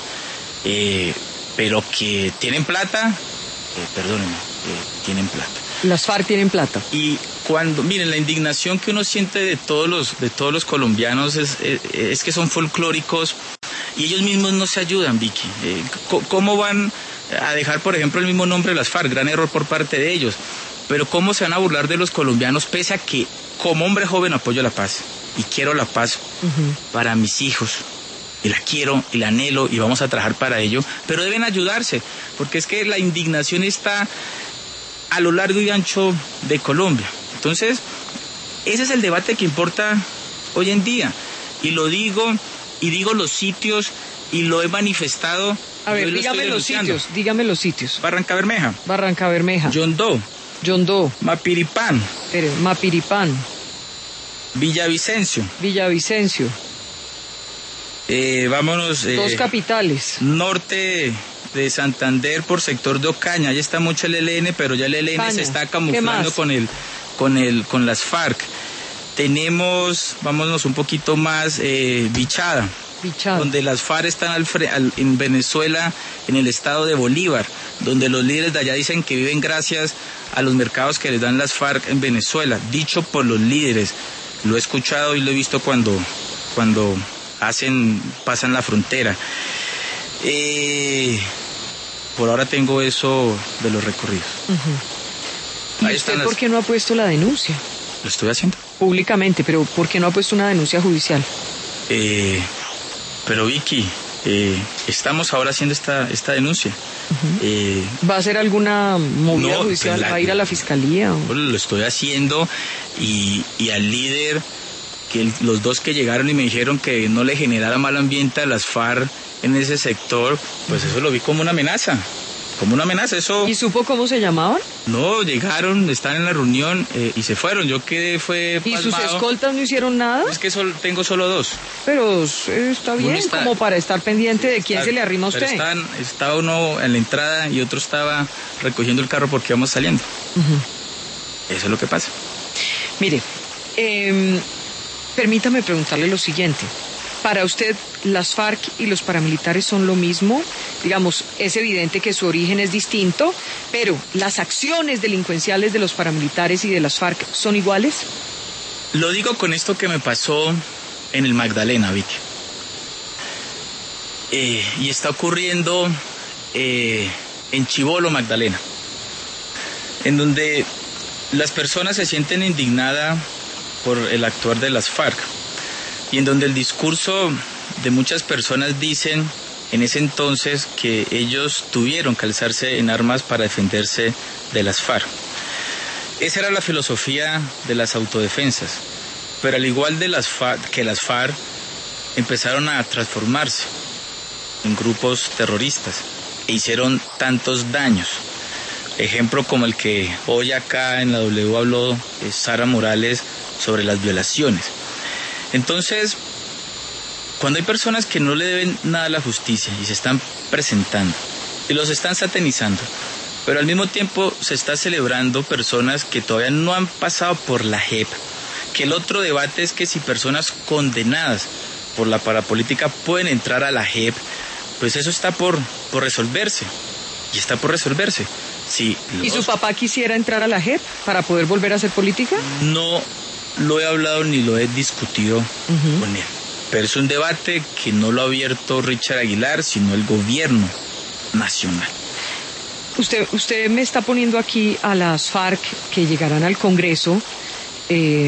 Eh, pero que tienen plata, eh, perdónenme, eh, tienen plata. Las FARC tienen plata. Y cuando, miren, la indignación que uno siente de todos los, de todos los colombianos es, es, es que son folclóricos y ellos mismos no se ayudan, Vicky. Eh, ¿Cómo van a dejar, por ejemplo, el mismo nombre de las FARC? Gran error por parte de ellos. Pero ¿cómo se van a burlar de los colombianos pese a que como hombre joven apoyo la paz y quiero la paz uh-huh. para mis hijos? Y la quiero y la anhelo y vamos a trabajar para ello, pero deben ayudarse, porque es que la indignación está a lo largo y ancho de Colombia. Entonces, ese es el debate que importa hoy en día. Y lo digo, y digo los sitios, y lo he manifestado. A ver, dígame los sitios, dígame los sitios. Barranca Bermeja. Barranca Bermeja. Yondó. Yondó. Mapiripán. Espere, Mapiripán. Villavicencio. Villavicencio. Eh, vámonos. Eh, Dos capitales. Norte de Santander por sector de Ocaña. Ahí está mucho el E L N, pero ya el E L N Caña. Se está camuflando con el, con el, con las FARC. Tenemos, vámonos un poquito más, eh, Bichada. Bichado. donde las FARC están al fre- al- en Venezuela, en el estado de Bolívar, donde los líderes de allá dicen que viven gracias a los mercados que les dan las FARC en Venezuela, dicho por los líderes. Lo he escuchado y lo he visto cuando, cuando hacen, pasan la frontera. Eh, por ahora tengo eso de los recorridos. Uh-huh. ¿Y Ahí usted están las- por qué no ha puesto la denuncia? Lo estoy haciendo. Públicamente, pero ¿por qué no ha puesto una denuncia judicial? Eh, pero Vicky, eh, estamos ahora haciendo esta, esta denuncia. Uh-huh. Eh, ¿Va a hacer alguna movida No, judicial? pues la- ¿Va a ir a la fiscalía? o- lo estoy haciendo y, y al líder, que el- los dos que llegaron y me dijeron que no le generara mal ambiente a las FARC en ese sector, pues eso lo vi como una amenaza. Como una amenaza, eso... ¿Y supo cómo se llamaban? No, llegaron, están en la reunión eh, y se fueron. Yo quedé, fue ¿Y sus pasmado. escoltas no hicieron nada? Es que sol- tengo solo dos. Pero eh, está bien, Uno está- como para estar pendiente de quién Está- se le arrima a pero usted. estaban- estaba uno en la entrada y otro estaba recogiendo el carro porque íbamos saliendo. Ujú. Eso es lo que pasa. Mire, eh, permítame preguntarle lo siguiente. ¿Para usted las FARC y los paramilitares son lo mismo? Digamos, es evidente que su origen es distinto, pero ¿las acciones delincuenciales de los paramilitares y de las FARC son iguales? Lo digo con esto que me pasó en el Magdalena, Vicky. Eh, y está ocurriendo eh, en Chibolo, Magdalena, en donde las personas se sienten indignadas por el actuar de las FARC y en donde el discurso de muchas personas dicen en ese entonces que ellos tuvieron que alzarse en armas para defenderse de las FARC. Esa era la filosofía de las autodefensas, pero al igual de las FARC, que las FARC empezaron a transformarse en grupos terroristas e hicieron tantos daños. Ejemplo como el que hoy acá en la W habló eh, Sara Morales sobre las violaciones. Entonces, cuando hay personas que no le deben nada a la justicia y se están presentando y los están satanizando, pero al mismo tiempo se está celebrando personas que todavía no han pasado por la J E P, que el otro debate es que si personas condenadas por la parapolítica pueden entrar a la J E P, pues eso está por, por resolverse, y está por resolverse. Si ¿Y los... su papá quisiera entrar a la J E P para poder volver a hacer política? No lo he hablado ni lo he discutido Uh-huh. con él, pero es un debate que no lo ha abierto Richard Aguilar, sino el gobierno nacional. Usted, usted me está poniendo aquí a las FARC que llegarán al Congreso eh,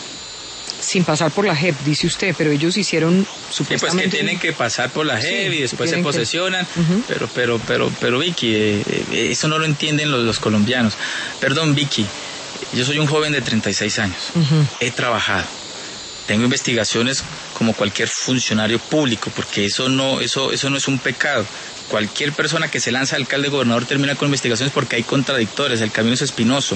sin pasar por la J E P, dice usted, pero ellos hicieron Sí, supuestamente... pues que tienen que pasar por la J E P Sí, y después se tienen que- posesionan, Ujú. pero, pero, pero, pero Vicky, eh, eh, eso no lo entienden los, los colombianos. Perdón, Vicky, yo soy un joven de treinta y seis años, Ujú. he trabajado, tengo investigaciones como cualquier funcionario público, porque eso no, eso, eso no es un pecado. Cualquier persona que se lanza alcalde, gobernador, termina con investigaciones porque hay contradictores, el camino es espinoso.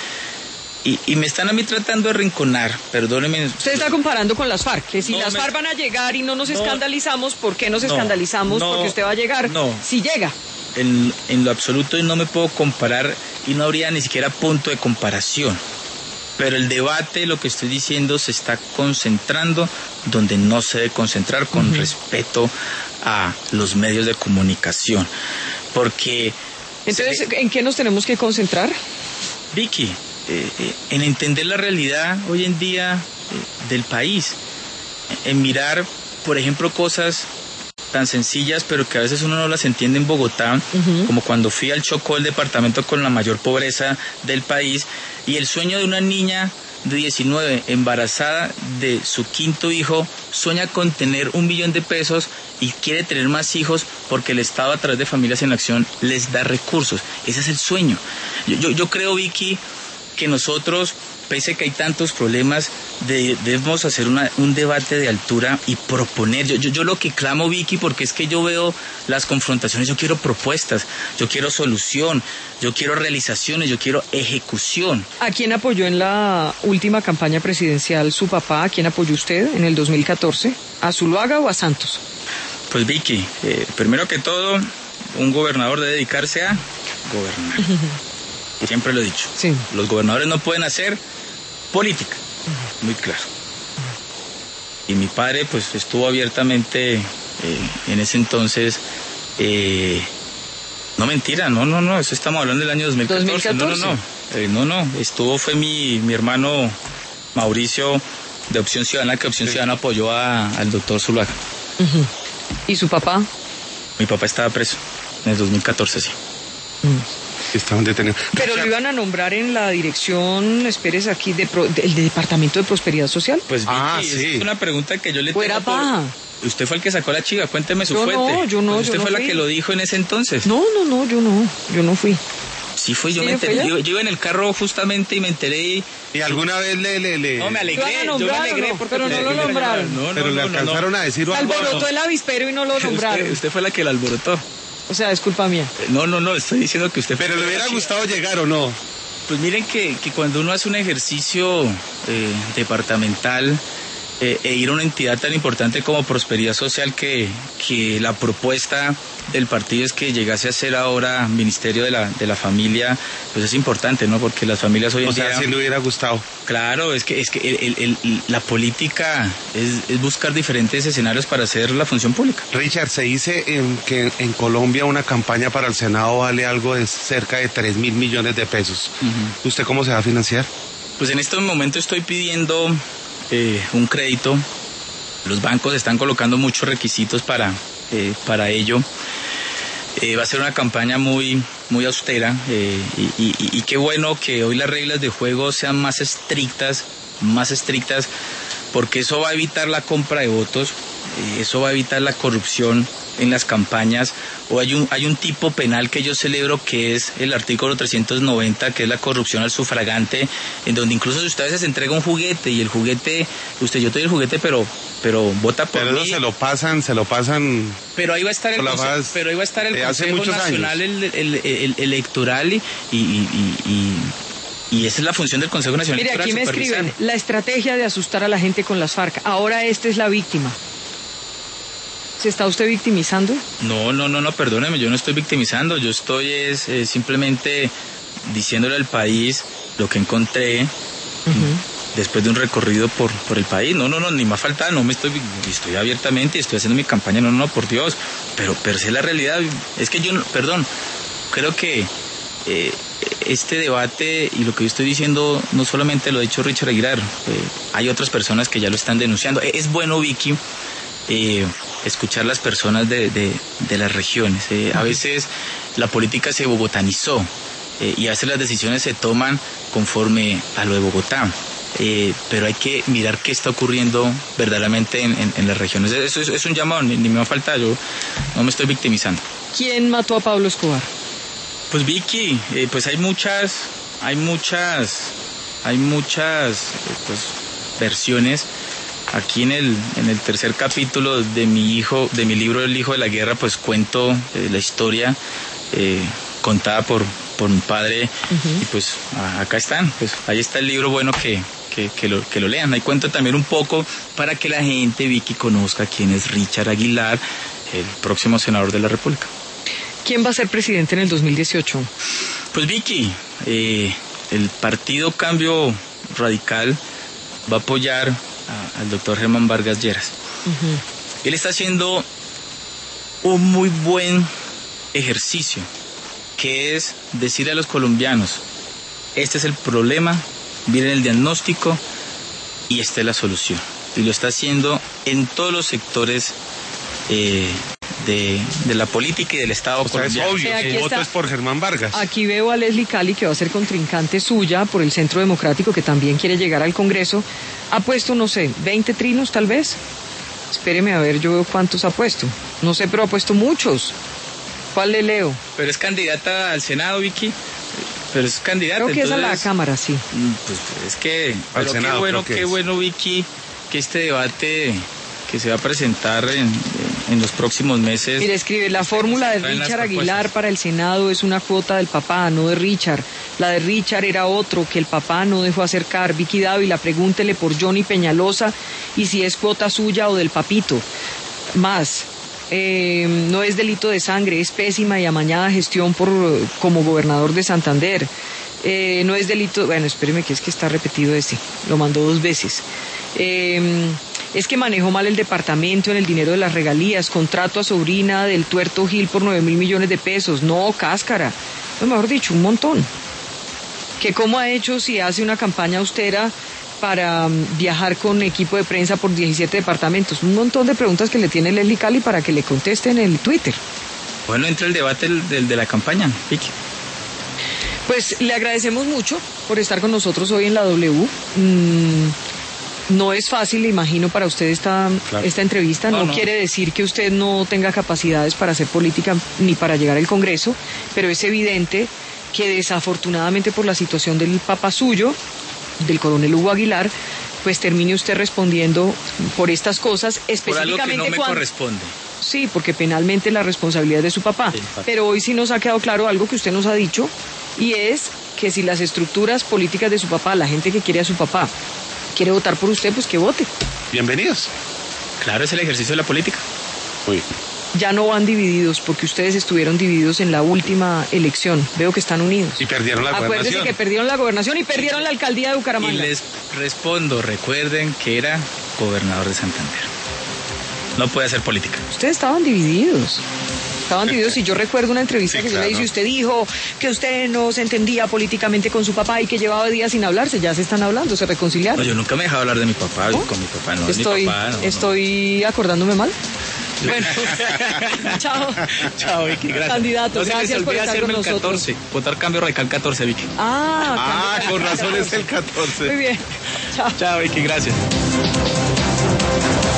Y, y me están a mí tratando de arrinconar, perdóneme. Usted está comparando con las FARC, que si No, las me- FARC van a llegar y no nos No. escandalizamos, ¿por qué nos No, escandalizamos? no, Porque usted va a llegar. no. Si llega. En, en lo absoluto no me puedo comparar y no habría ni siquiera punto de comparación. Pero el debate, lo que estoy diciendo, se está concentrando donde no se debe concentrar, con Ujú. respeto a los medios de comunicación. Porque, Entonces, se- ¿en qué nos tenemos que concentrar? Vicky, eh, eh, en entender la realidad hoy en día eh, del país, en mirar, por ejemplo, cosas tan sencillas, pero que a veces uno no las entiende en Bogotá, Ujú. como cuando fui al Chocó, el departamento con la mayor pobreza del país, y el sueño de una niña de diecinueve, embarazada de su quinto hijo, sueña con tener un millón de pesos y quiere tener más hijos porque el Estado, a través de Familias en Acción, les da recursos. Ese es el sueño. Yo, yo, yo creo, Vicky, que nosotros, pese a que hay tantos problemas, de, debemos hacer una, un debate de altura y proponer. Yo, yo, yo lo que clamo, Vicky, porque es que yo veo las confrontaciones, yo quiero propuestas, yo quiero solución, yo quiero realizaciones, yo quiero ejecución. ¿A quién apoyó en la última campaña presidencial su papá? ¿A quién apoyó usted en el dos mil catorce? ¿A Zuluaga o a Santos? Pues Vicky, eh, primero que todo, un gobernador debe dedicarse a gobernar. Siempre lo he dicho. Sí. Los gobernadores no pueden hacer política. Muy claro. y mi padre pues estuvo abiertamente eh, en ese entonces, eh, no mentira, no, no, no, eso estamos hablando del año dos mil catorce, dos mil catorce. no, no, no, eh, no, no, estuvo, fue mi, mi hermano Mauricio de Opción Ciudadana, que Opción sí. Ciudadana apoyó a, al doctor Zuluaga. Uh-huh. ¿Y su papá? Mi papá estaba preso en el dos mil catorce, sí. Uh-huh. Estaban detenidos. Pero lo iban a nombrar en la dirección, espérese aquí, de pro, del de Departamento de Prosperidad Social. Pues Vicky, ah, sí. Es una pregunta que yo le Fuera tengo. paja. Por... Usted fue el que sacó la chiva, cuénteme su yo fuente. No, yo no, pues usted yo fue no la fui. que lo dijo en ese entonces. No, no, no, yo no, yo no fui. Sí fui, yo ¿Sí, me enteré, fue yo, yo iba en el carro justamente y me enteré y... ¿Y alguna vez le...? le, le... No, me alegré, yo me alegré no, porque... Pero no lo nombraron. No, no, pero no, le alcanzaron no, no. a decir... Alborotó no. el avispero y no lo nombraron. Usted, usted fue la que la alborotó. O sea, es culpa mía. No, no, no, estoy diciendo que usted... Pero le hubiera gustado llegar o no. Pues miren que, que cuando uno hace un ejercicio eh, departamental eh, e ir a una entidad tan importante como Prosperidad Social, que, que la propuesta del partido es que llegase a ser ahora Ministerio de la, de la Familia, pues es importante, ¿no? Porque las familias hoy en o sea, día... sí le hubiera gustado. Claro, es que, es que el, el, el, la política es, es buscar diferentes escenarios para hacer la función pública. Richard, se dice en, que en Colombia una campaña para el Senado vale algo de cerca de tres mil millones de pesos. Uh-huh. ¿Usted cómo se va a financiar? Pues en este momento estoy pidiendo eh, un crédito. Los bancos están colocando muchos requisitos para, eh, para ello. Eh, va a ser una campaña muy, muy austera eh, y, y, y qué bueno que hoy las reglas de juego sean más estrictas, más estrictas, porque eso va a evitar la compra de votos, eh, eso va a evitar la corrupción en las campañas. O hay un, hay un tipo penal que yo celebro, que es el artículo trescientos noventa, que es la corrupción al sufragante, en donde incluso si usted a veces entrega un juguete y el juguete, usted, yo te doy el juguete, pero pero vota por pero mí. Pero se lo pasan, se lo pasan... Pero ahí va a estar el, conse- pero ahí va a estar el Consejo Nacional el, el, el, el Electoral y, y, y, y, y esa es la función del Consejo Nacional Mire, Electoral. Mire, aquí me escriben, la estrategia de asustar a la gente con las FARC. Ahora esta es la víctima. ¿Se está usted victimizando? No, no, no, no, perdóneme, yo no estoy victimizando, yo estoy es, eh, simplemente diciéndole al país lo que encontré uh-huh. después de un recorrido por, por el país. No, no, no, ni más falta, no me estoy, estoy abiertamente, estoy haciendo mi campaña, no, no, por Dios, pero, pero si es la realidad, es que yo, perdón, creo que eh, este debate y lo que yo estoy diciendo no solamente lo ha dicho Richard Aguilar, eh, hay otras personas que ya lo están denunciando. Es bueno, Vicky, Eh, escuchar las personas de, de, de las regiones. Eh, a veces la política se bogotanizó eh, y a veces las decisiones se toman conforme a lo de Bogotá. Eh, pero hay que mirar qué está ocurriendo verdaderamente en, en, en las regiones. Eso es, es un llamado, ni, ni me va a faltar, yo no me estoy victimizando. ¿Quién mató a Pablo Escobar? Pues Vicky, eh, pues hay muchas, hay muchas, hay muchas eh, pues, versiones. Aquí en el, en el tercer capítulo de mi hijo, de mi libro El Hijo de la Guerra, pues cuento eh, la historia eh, contada por, por mi padre. Uh-huh. Y pues a, acá están, pues ahí está el libro, bueno, que, que, que, lo, que lo lean. Ahí cuento también un poco para que la gente, Vicky, conozca quién es Richard Aguilar, el próximo senador de la República. ¿Quién va a ser presidente en el dos mil dieciocho? Pues Vicky, eh, el partido Cambio Radical va a apoyar al doctor Germán Vargas Lleras. Uh-huh. Él está haciendo un muy buen ejercicio, que es decirle a los colombianos, este es el problema, miren el diagnóstico y esta es la solución. Y lo está haciendo en todos los sectores eh, de, de la política y del Estado o sea, colombiano. Es obvio, sí, el voto es por Germán Vargas. Aquí veo a Leslie Cali, que va a ser contrincante suya por el Centro Democrático, que también quiere llegar al Congreso. Ha puesto, no sé, veinte trinos tal vez. Espéreme a ver, yo veo cuántos ha puesto. No sé, pero ha puesto muchos. ¿Cuál le leo? Pero es candidata al Senado, Vicky. Pero es candidata. Creo que entonces, es a la Cámara, sí. Pues es que, al pero Senado, qué bueno, que qué es. bueno, Vicky, que este debate que se va a presentar en, en los próximos meses. Mire, escribe, la fórmula de Richard Aguilar para el Senado es una cuota del papá, no de Richard. La de Richard era otro que el papá no dejó acercar. Vicky Dávila, pregúntele por Johnny Peñalosa y si es cuota suya o del papito. Más, eh, no es delito de sangre, es pésima y amañada gestión por como gobernador de Santander. Eh, no es delito, bueno, espéreme que es que está repetido este, lo mandó dos veces. Eh, es que manejó mal el departamento en el dinero de las regalías, contrato a sobrina del tuerto Gil por nueve mil millones de pesos, no, cáscara, no, mejor dicho, un montón. Que cómo ha hecho si hace una campaña austera para um, viajar con equipo de prensa por diecisiete departamentos, un montón de preguntas que le tiene Leslie Cali para que le conteste en el Twitter. Bueno, entra el debate del, del, de la campaña, Vicky. Pues le agradecemos mucho por estar con nosotros hoy en la W. Mm, no es fácil, imagino, para usted esta, claro. esta entrevista. No, no, no quiere decir que usted no tenga capacidades para hacer política ni para llegar al Congreso, pero es evidente que desafortunadamente por la situación del papá suyo, del coronel Hugo Aguilar, pues termine usted respondiendo por estas cosas, específicamente por algo que no me cuando... corresponde. Sí, porque penalmente la responsabilidad es de su papá. Pero hoy sí nos ha quedado claro algo que usted nos ha dicho, y es que si las estructuras políticas de su papá, la gente que quiere a su papá, quiere votar por usted, pues que vote. Bienvenidos. Claro, es el ejercicio de la política. Uy. Ya no van divididos, porque ustedes estuvieron divididos en la última elección. Veo que están unidos. Y perdieron la gobernación. Acuérdense que perdieron la gobernación y perdieron la alcaldía de Bucaramanga. Y les respondo, recuerden que era gobernador de Santander. No puede hacer política. Ustedes estaban divididos. Estaban divididos y yo recuerdo una entrevista sí, que claro. yo le hice y usted dijo que usted no se entendía políticamente con su papá y que llevaba días sin hablarse. Ya se están hablando, se reconciliaron. No, yo nunca me dejaba hablar de mi papá, ¿no? Con mi papá no. Estoy, mi papá, no, estoy no. acordándome mal. Bueno, chao. Chao, Vicky, gracias. Candidato, no gracias por estar con nosotros. catorce, votar Cambio Radical catorce, Vicky. Ah, ah con razón es el catorce. Muy bien. Chao. Chao, Vicky, gracias.